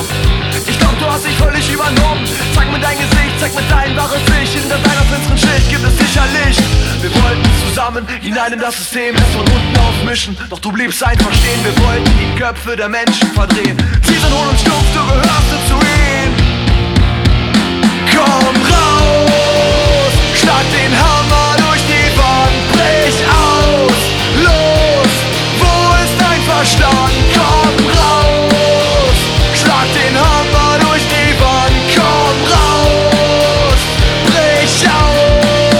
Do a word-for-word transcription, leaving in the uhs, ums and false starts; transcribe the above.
Ich glaub, du hast dich völlig übernommen. Zeig mir dein Gesicht, zeig mir dein wahres Ich. Hinter deiner finsteren Schicht gibt es sicher Licht. Wir wollten zusammen hinein in das System, es von unten aufmischen, doch du bliebst einfach stehen. Wir wollten die Köpfe der Menschen verdrehen. Sie sind hohl und stumpf, du gehörst zu ihnen.